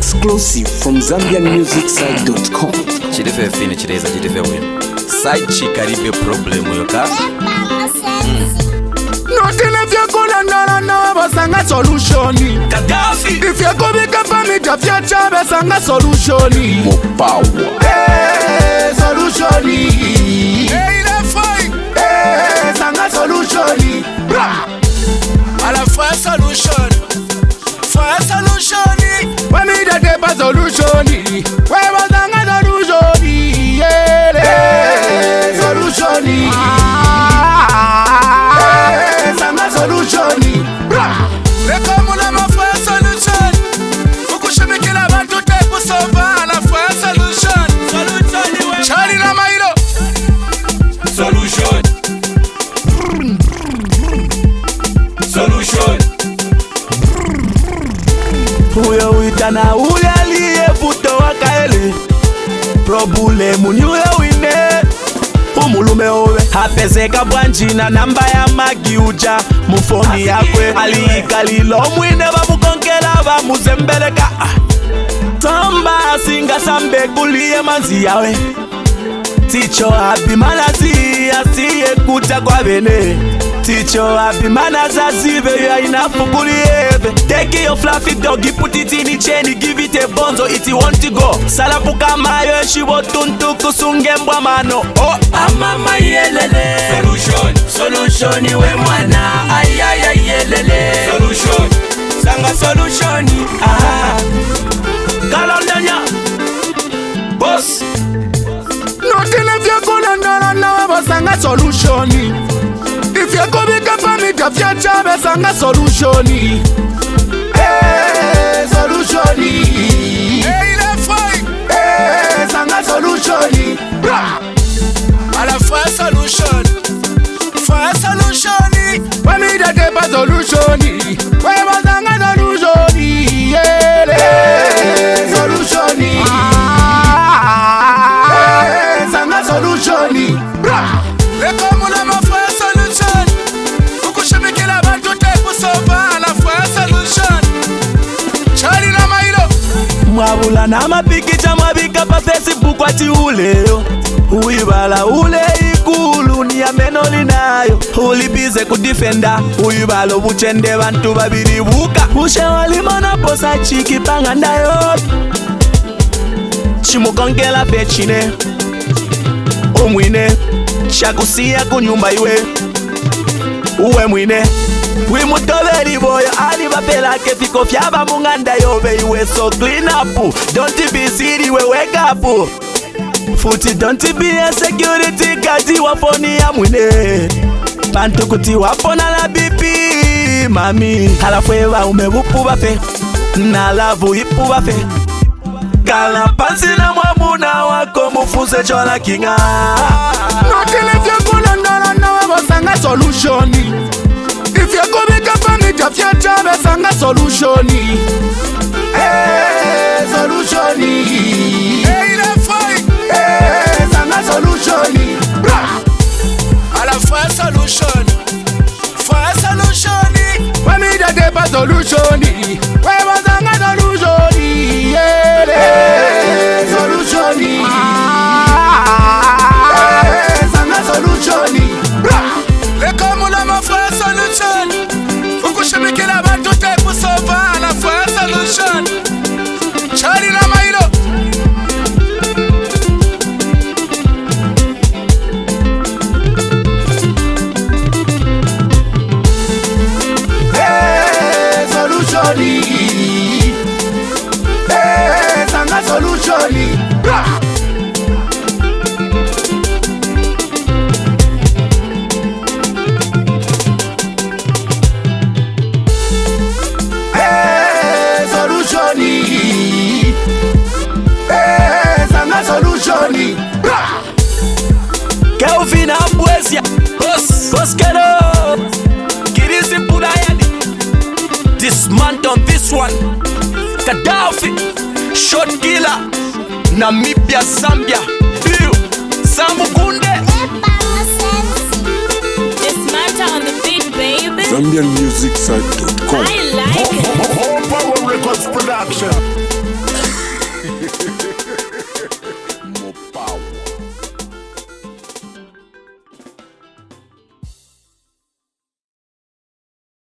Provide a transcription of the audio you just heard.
Exclusive from ZambianMusicSite.com. Chidefe fine chideza chidefe win. Side chikaribe problem yoka. Nothing if you go and now basanga solution. Gaddafi. If you go big up me the future basanga solution. More power. Hey, solution. Hey, the fight. Hey, basanga solution. À la fois solution. For solution. When me the paper solution. Where basanga solution. Yeah, solution. Solution. Leka mula mafua solution. Ukushimiki la bantu tepu sova la fua solution. Solution. Chari na mailo. Solution. Solution. Uyo uitana ule aliye puto wakaele. Problemu nyuye wine. Umulume owe hapezeka bwanjina namba ya magiuja mufoni yakwe aliikalilo mwine bamukonkela bamuzembeleka tamba singa sambe kulie manzi yawe ticho abimanazi asiye kuta kwa bene ticho abimanaza zive ya inafukulieve take your fluffy doggy put it in the chain give it a bonzo it want to go salapuka mayo shibo tuntu kusunge mbwa mano oh Amama yelele. Solution. solution we mwana ayaya yelele Solution. sanga solution kalondanya boss nothing if you go na basanga solution if you go big up me the future basanga solution hey solution hey the fight hey sanga solution à la fois solution for solution when me the paper solution when basanga solution yeah solution sanga solution leka mula mafua solution ukushimiki la bantu tepu sova la fois solution chari na mailo mwabula na mapikicha mwabika pa Facebook wati uleo uibala ule ikulu ni ya meno linayo ulibize kudifenda uibala ubuchende bantu babiri buka ushe walimona posa chiki panga ndayo chimukonkela pechine omwine chakusia kunyumba iwe uwe mwine wimutoberi boyo ali bapela ke fiko fyaba munganda yobe iwe so clean up don't be silly we wake up Futi don't be a security kati waponi ya mwine Pantu kuti wapona la bipi Mami halafwewa umebupu bafe Na lavu ipu bafe Kala pansi na mwamuna wako mufunze chola kinga Notile fya kulanda na wabasanga solution If you go big up on it, you try basanga solution Hey, solution Hey, the fight Hey, sanga solution à la fois solution for solution when me the paper solution when basanga solution yeah solution sanga solution leka mula mafua solution ukushimiki la bantu tepu sova à la fois solution chari na mailo hey, sanga solution hey, solution hey, sanga solution Kelvin Abwesia Boss Kero Kirisi Pudayani This month on this one Gaddafi Shot Killer Namibia Zambia Biu Samukunde This matter on the beat, baby. ZambianMusicSite.com. I like it. Power Records production.